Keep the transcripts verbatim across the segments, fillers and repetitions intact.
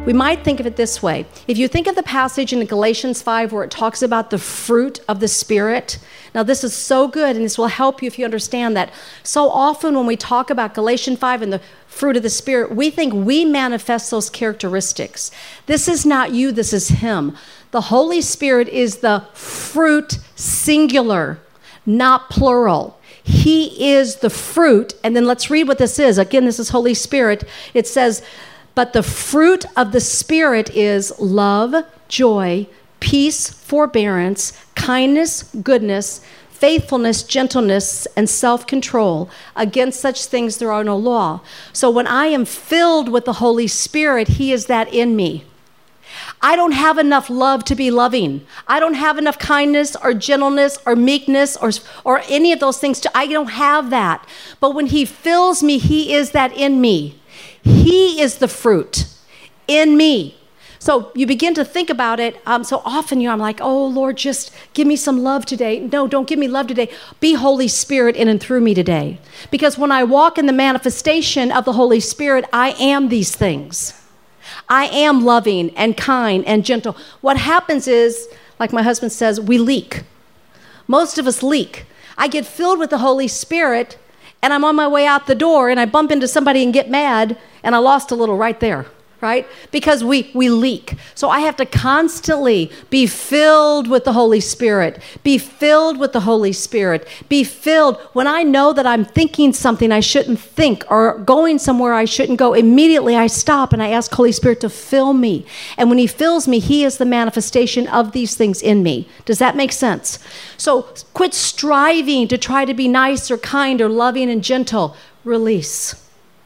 We might think of it this way. If you think of the passage in Galatians five where it talks about the fruit of the Spirit, now this is so good, and this will help you if you understand that. So often when we talk about Galatians five and the fruit of the Spirit, we think we manifest those characteristics. This is not you, this is Him. The Holy Spirit is the fruit singular, not plural. He is the fruit. And then let's read what this is. Again, this is Holy Spirit. It says, but the fruit of the Spirit is love, joy, peace, forbearance, kindness, goodness, faithfulness, gentleness, and self-control. Against such things there are no law. So when I am filled with the Holy Spirit, He is that in me. I don't have enough love to be loving. I don't have enough kindness or gentleness or meekness or, or any of those things. To, I don't have that. But when He fills me, He is that in me. He is the fruit in me. So you begin to think about it. Um, so often, you know, I'm like, oh, Lord, just give me some love today. No, don't give me love today. Be Holy Spirit in and through me today. Because when I walk in the manifestation of the Holy Spirit, I am these things. I am loving and kind and gentle. What happens is, like my husband says, we leak. Most of us leak. I get filled with the Holy Spirit, and I'm on my way out the door, and I bump into somebody and get mad, and I lost a little right there, right? Because we, we leak. So I have to constantly be filled with the Holy Spirit. Be filled with the Holy Spirit. Be filled. When I know that I'm thinking something I shouldn't think or going somewhere I shouldn't go, immediately I stop and I ask Holy Spirit to fill me. And when He fills me, He is the manifestation of these things in me. Does that make sense? So quit striving to try to be nice or kind or loving and gentle. Release.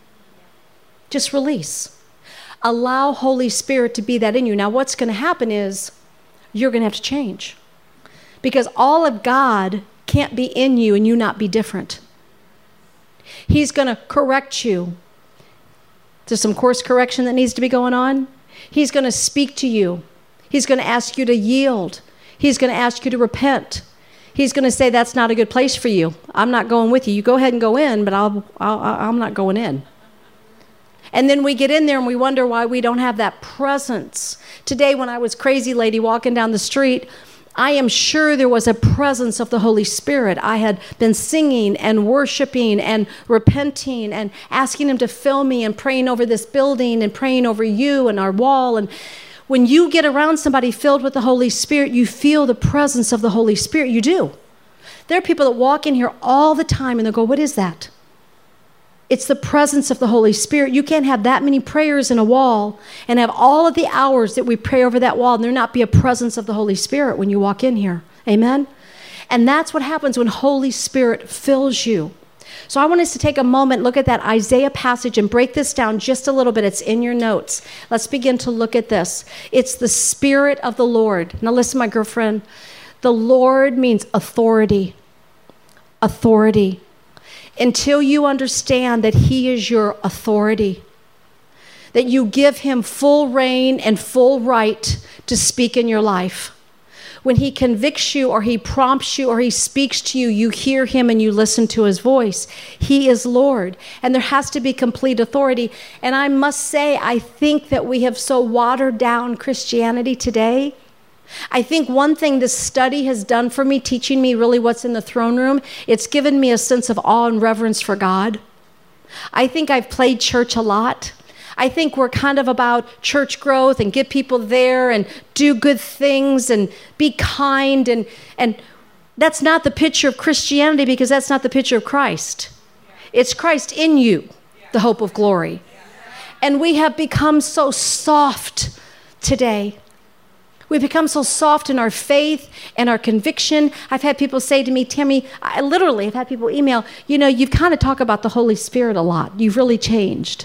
Just release. Allow Holy Spirit to be that in you. Now, what's going to happen is you're going to have to change. Because all of God can't be in you and you not be different. He's going to correct you. There's some course correction that needs to be going on. He's going to speak to you. He's going to ask you to yield. He's going to ask you to repent. He's going to say, that's not a good place for you. I'm not going with you. You go ahead and go in, but I'll, I'll, I'm not going in. And then we get in there and we wonder why we don't have that presence. Today, when I was crazy lady walking down the street, I am sure there was a presence of the Holy Spirit. I had been singing and worshiping and repenting and asking Him to fill me and praying over this building and praying over you and our wall. And when you get around somebody filled with the Holy Spirit, you feel the presence of the Holy Spirit. You do. There are people that walk in here all the time and they'll go, what is that? It's the presence of the Holy Spirit. You can't have that many prayers in a wall and have all of the hours that we pray over that wall and there not be a presence of the Holy Spirit when you walk in here. Amen? And that's what happens when Holy Spirit fills you. So I want us to take a moment, look at that Isaiah passage and break this down just a little bit. It's in your notes. Let's begin to look at this. It's the Spirit of the Lord. Now listen, my girlfriend. The Lord means authority. Authority. Until you understand that He is your authority, that you give Him full reign and full right to speak in your life. When He convicts you or He prompts you or He speaks to you, you hear Him and you listen to His voice. He is Lord, and there has to be complete authority. And I must say, I think that we have so watered down Christianity today. I think one thing this study has done for me, teaching me really what's in the throne room, it's given me a sense of awe and reverence for God. I think I've played church a lot. I think we're kind of about church growth and get people there and do good things and be kind. And, and that's not the picture of Christianity, because that's not the picture of Christ. It's Christ in you, the hope of glory. And we have become so soft today. We've become so soft in our faith and our conviction. I've had people say to me, Tammy, I literally have had people email, you know, you've kind of talked about the Holy Spirit a lot. You've really changed.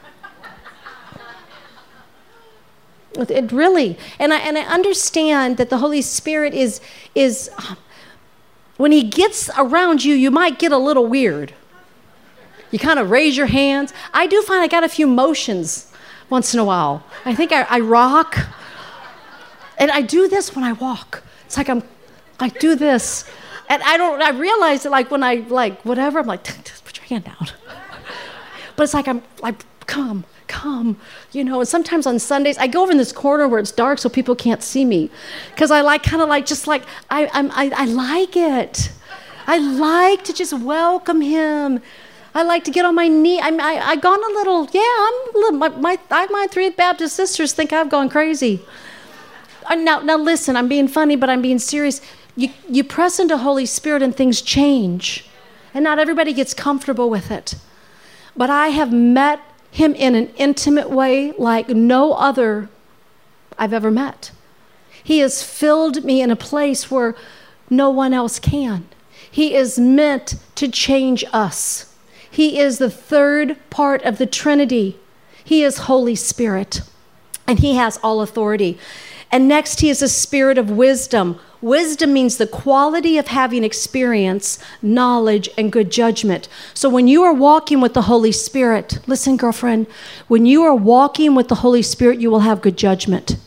It really, and I and I understand that the Holy Spirit is, is when He gets around you, you might get a little weird. You kind of raise your hands. I do find I got a few motions once in a while. I think I, I rock. And I do this when I walk. It's like I'm, I do this. And I don't, I realize that like when I like whatever, I'm like, just put your hand down. But it's like I'm like, come, come, you know. And sometimes on Sundays, I go over in this corner where it's dark so people can't see me, because I like kind of like just like I I'm, I I like it. I like to just welcome him. I like to get on my knee. I'm, I I gone a little. Yeah, I'm a little. My my, I, my three Baptist sisters think I've gone crazy. Uh, now now listen, I'm being funny, but I'm being serious. You you press into Holy Spirit and things change, and not everybody gets comfortable with it. But I have met him in an intimate way like no other I've ever met. He has filled me in a place where no one else can. He is meant to change us. He is the third part of the Trinity. He is Holy Spirit, and he has all authority. And next, he is a spirit of wisdom. Wisdom means the quality of having experience, knowledge, and good judgment. So when you are walking with the Holy Spirit, listen, girlfriend, when you are walking with the Holy Spirit, you will have good judgment.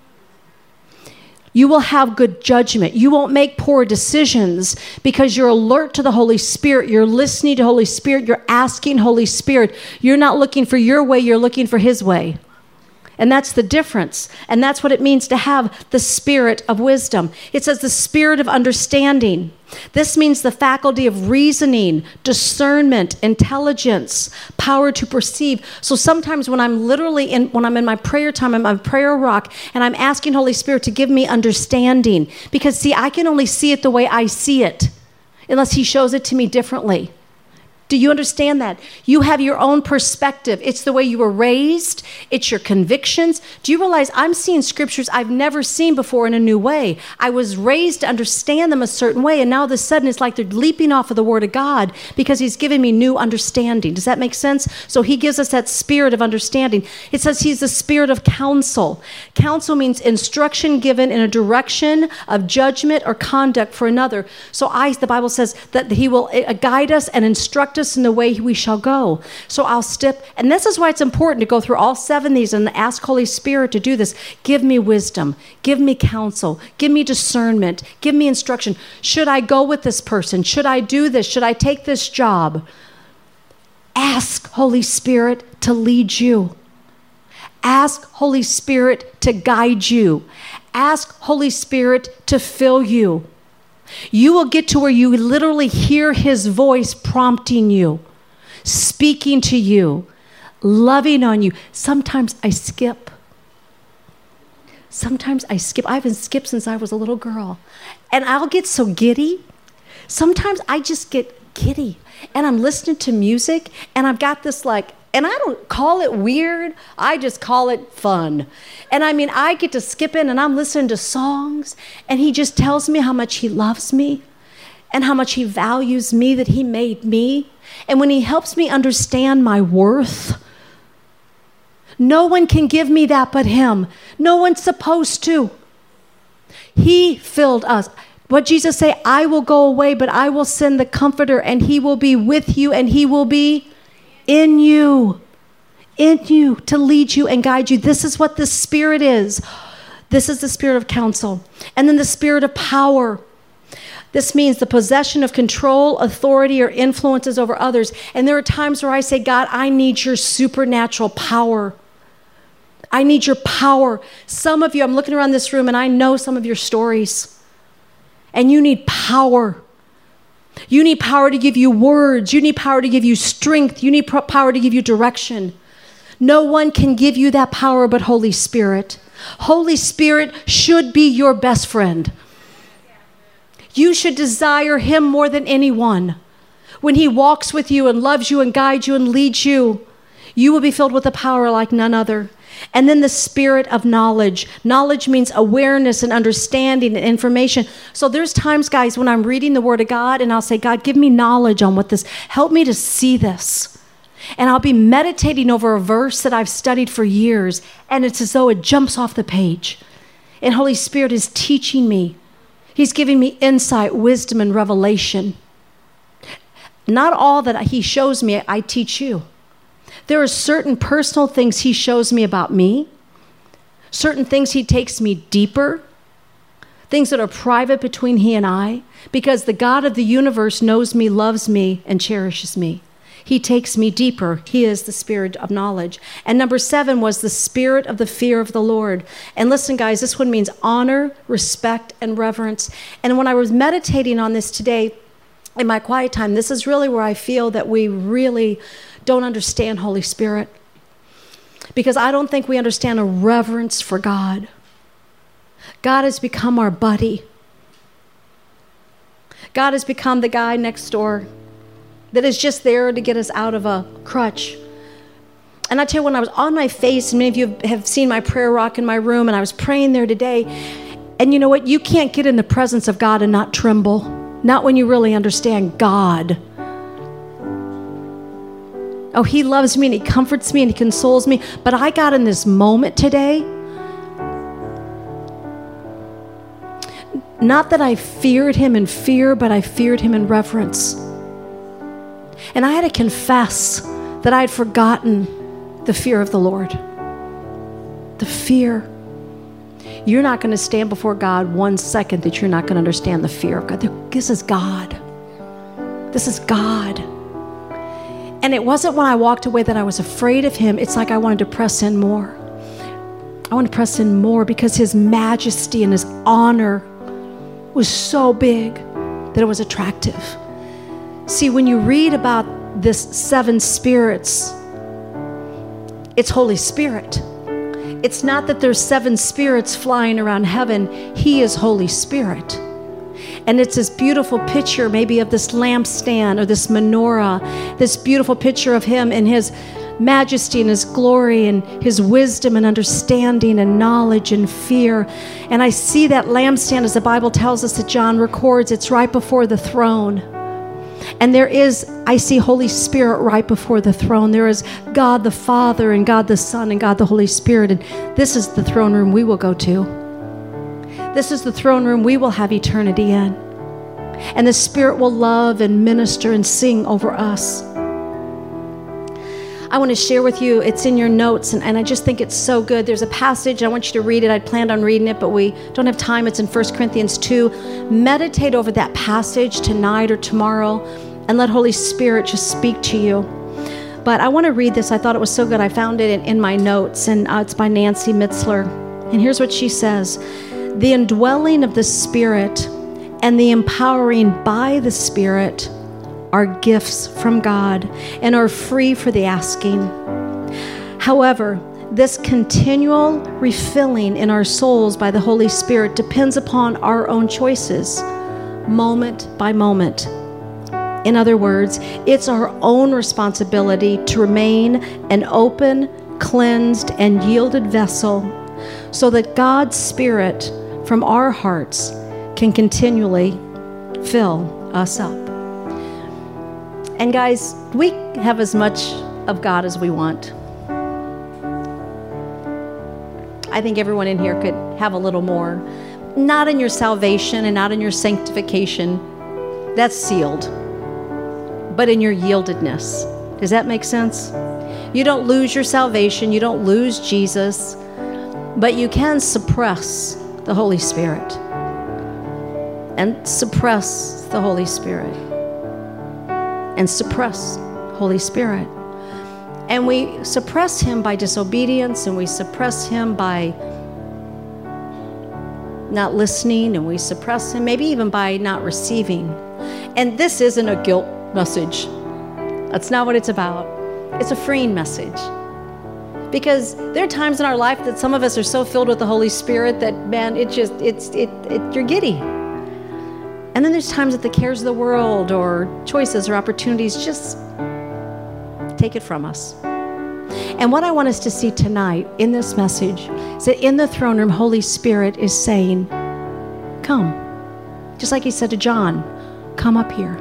You will have good judgment. You won't make poor decisions because you're alert to the Holy Spirit. You're listening to Holy Spirit. You're asking Holy Spirit. You're not looking for your way. You're looking for his way. And that's the difference. And that's what it means to have the spirit of wisdom. It says the spirit of understanding. This means the faculty of reasoning, discernment, intelligence, power to perceive. So sometimes when I'm literally in, when I'm in my prayer time, I'm on prayer rock, and I'm asking Holy Spirit to give me understanding. Because see, I can only see it the way I see it, unless he shows it to me differently. Do you understand that? You have your own perspective. It's the way you were raised. It's your convictions. Do you realize I'm seeing scriptures I've never seen before in a new way? I was raised to understand them a certain way, and now all of a sudden it's like they're leaping off of the Word of God because he's given me new understanding. Does that make sense? So he gives us that spirit of understanding. It says he's the spirit of counsel. Counsel means instruction given in a direction of judgment or conduct for another. So I, the Bible says that he will guide us and instruct us in the way we shall go. So I'll step, and this is why it's important to go through all seven of these and ask Holy Spirit to do this. Give me wisdom, give me counsel, give me discernment, give me instruction. Should I go with this person? Should I do this? Should I take this job? Ask Holy Spirit to lead you. Ask Holy Spirit to guide you. Ask Holy Spirit to fill you. You will get to where you literally hear his voice prompting you, speaking to you, loving on you. Sometimes I skip. Sometimes I skip. I haven't skipped since I was a little girl. And I'll get so giddy. Sometimes I just get giddy. And I'm listening to music, and I've got this like, and I don't call it weird. I just call it fun. And I mean, I get to skip in and I'm listening to songs, and he just tells me how much he loves me and how much he values me, that he made me. And when he helps me understand my worth, no one can give me that but him. No one's supposed to. He filled us. What Jesus say, I will go away, but I will send the Comforter, and he will be with you, and he will be in you, in you, to lead you and guide you. This is what the Spirit is. This is the spirit of counsel. And then the spirit of power. This means the possession of control, authority, or influences over others. And there are times where I say, God, I need your supernatural power. I need your power. Some of you, I'm looking around this room, and I know some of your stories. And you need power. You need power to give you words. You need power to give you strength. You need power to give you direction. No one can give you that power but Holy Spirit. Holy Spirit should be your best friend. You should desire him more than anyone. When he walks with you and loves you and guides you and leads you, you will be filled with a power like none other. And then the spirit of knowledge. Knowledge means awareness and understanding and information. So there's times, guys, when I'm reading the Word of God, and I'll say, God, give me knowledge on what this, help me to see this. And I'll be meditating over a verse that I've studied for years, and it's as though it jumps off the page. And Holy Spirit is teaching me. He's giving me insight, wisdom, and revelation. Not all that he shows me, I teach you. There are certain personal things he shows me about me, certain things he takes me deeper, things that are private between he and I, because the God of the universe knows me, loves me, and cherishes me. He takes me deeper. He is the spirit of knowledge. And number seven was the spirit of the fear of the Lord. And listen, guys, this one means honor, respect, and reverence. And when I was meditating on this today in my quiet time, this is really where I feel that we really don't understand Holy Spirit. Because I don't think we understand a reverence for God. God has become our buddy. God has become the guy next door that is just there to get us out of a crutch. And I tell you, when I was on my face, and many of you have seen my prayer rock in my room, and I was praying there today, and you know what? You can't get in the presence of God and not tremble. Not when you really understand God. Oh, he loves me, and he comforts me, and he consoles me. But I got in this moment today, not that I feared him in fear, but I feared him in reverence. And I had to confess that I had forgotten the fear of the Lord. The fear. You're not going to stand before God one second that you're not going to understand the fear of God. This is God. This is God. And it wasn't when I walked away that I was afraid of him. It's like I wanted to press in more. I want to press in more because his majesty and his honor was so big that it was attractive. See, when you read about this seven spirits, it's Holy Spirit. It's not that there's seven spirits flying around heaven. He is Holy Spirit. And it's this beautiful picture maybe of this lampstand or this menorah, this beautiful picture of him in his majesty and his glory and his wisdom and understanding and knowledge and fear. And I see that lampstand, as the Bible tells us that John records, it's right before the throne. And there is, I see Holy Spirit right before the throne. There is God the Father and God the Son and God the Holy Spirit. And this is the throne room we will go to. This is the throne room we will have eternity in. And the Spirit will love and minister and sing over us. I want to share with you, it's in your notes, and, and I just think it's so good. There's a passage, I want you to read it. I'd planned on reading it, but we don't have time. It's in First Corinthians two. Meditate over that passage tonight or tomorrow, and let Holy Spirit just speak to you. But I want to read this. I thought it was so good. I found it in, in my notes, and uh, it's by Nancy Mitzler. And here's what she says. The indwelling of the Spirit and the empowering by the Spirit are gifts from God and are free for the asking. However, this continual refilling in our souls by the Holy Spirit depends upon our own choices, moment by moment. In other words, it's our own responsibility to remain an open, cleansed, and yielded vessel so that God's Spirit from our hearts can continually fill us up. And guys, we have as much of God as we want. I think everyone in here could have a little more. Not in your salvation and not in your sanctification. That's sealed. But in your yieldedness. Does that make sense? You don't lose your salvation. You don't lose Jesus. But you can suppress the Holy Spirit. And suppress the Holy Spirit. And suppress Holy Spirit. And we suppress him by disobedience, and we suppress him by not listening, and we suppress him maybe even by not receiving. And this isn't a guilt message. That's not what it's about. It's a freeing message. Because there are times in our life that some of us are so filled with the Holy Spirit that, man, it just, it's, it, it you're giddy. And then there's times that the cares of the world or choices or opportunities just take it from us. And what I want us to see tonight in this message is that in the throne room, Holy Spirit is saying, come. Just like he said to John, come up here.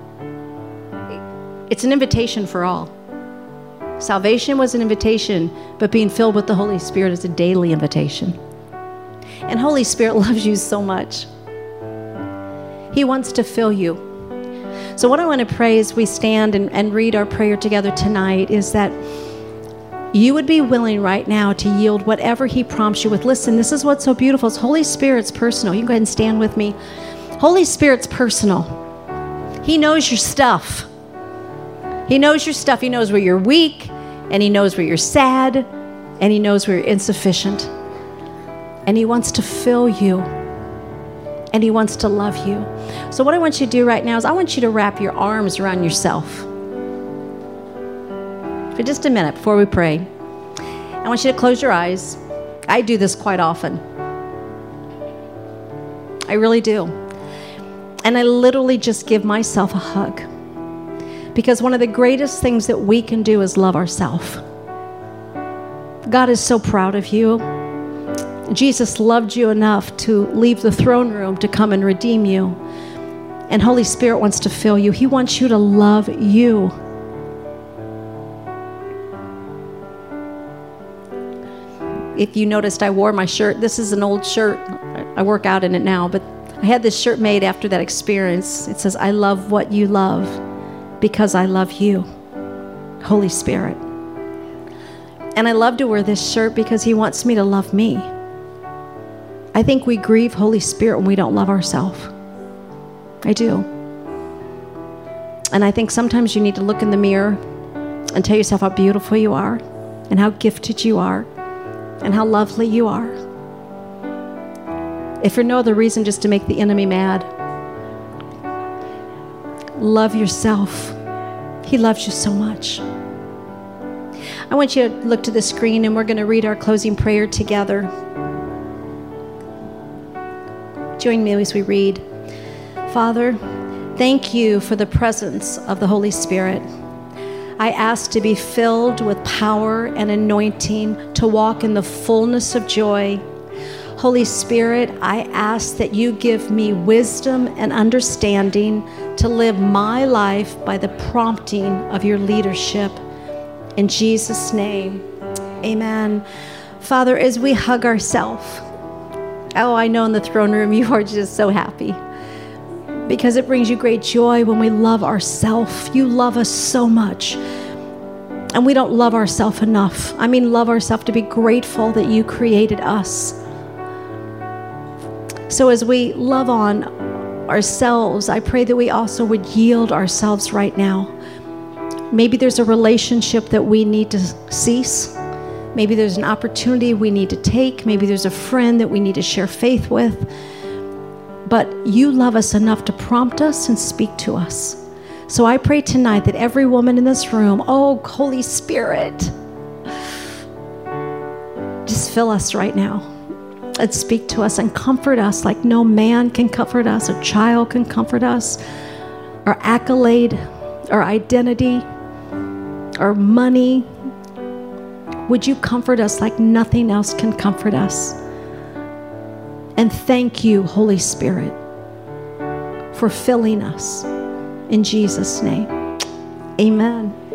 It's an invitation for all. Salvation was an invitation, but being filled with the Holy Spirit is a daily invitation. And Holy Spirit loves you so much. He wants to fill you. So what I want to pray as we stand and, and read our prayer together tonight is that you would be willing right now to yield whatever he prompts you with. Listen, this is what's so beautiful. Is Holy Spirit's personal. You can go ahead and stand with me. Holy Spirit's personal. He knows your stuff. He knows your stuff. He knows where you're weak, and he knows where you're sad, and he knows where you're insufficient. And he wants to fill you, and he wants to love you. So what I want you to do right now is I want you to wrap your arms around yourself for just a minute before we pray. I want you to close your eyes. I do this quite often. I really do. And I literally just give myself a hug. Because one of the greatest things that we can do is love ourselves. God is so proud of you. Jesus loved you enough to leave the throne room to come and redeem you. And Holy Spirit wants to fill you. He wants you to love you. If you noticed, I wore my shirt. This is an old shirt. I work out in it now, but I had this shirt made after that experience. It says, I love what you love because I love you, Holy Spirit. And I love to wear this shirt because he wants me to love me. I think we grieve Holy Spirit when we don't love ourselves. I do. And I think sometimes you need to look in the mirror and tell yourself how beautiful you are and how gifted you are and how lovely you are. If for no other reason, just to make the enemy mad. Love yourself. He loves you so much. I want you to look to the screen, and we're going to read our closing prayer together. Join me as we read. Father, thank you for the presence of the Holy Spirit. I ask to be filled with power and anointing to walk in the fullness of joy. Holy Spirit, I ask that you give me wisdom and understanding to live my life by the prompting of your leadership. In Jesus' name, amen. Father, as we hug ourselves, oh, I know in the throne room you are just so happy because it brings you great joy when we love ourselves. You love us so much. And we don't love ourselves enough. I mean, love ourselves to be grateful that you created us. So as we love on ourselves, I pray that we also would yield ourselves right now. Maybe there's a relationship that we need to cease. Maybe there's an opportunity we need to take. Maybe there's a friend that we need to share faith with. But you love us enough to prompt us and speak to us. So I pray tonight that every woman in this room, oh, Holy Spirit, just fill us right now. And speak to us and comfort us like no man can comfort us, a child can comfort us, our accolade, our identity, our money. Would you comfort us like nothing else can comfort us? And thank you, Holy Spirit, for filling us. In Jesus' name, amen.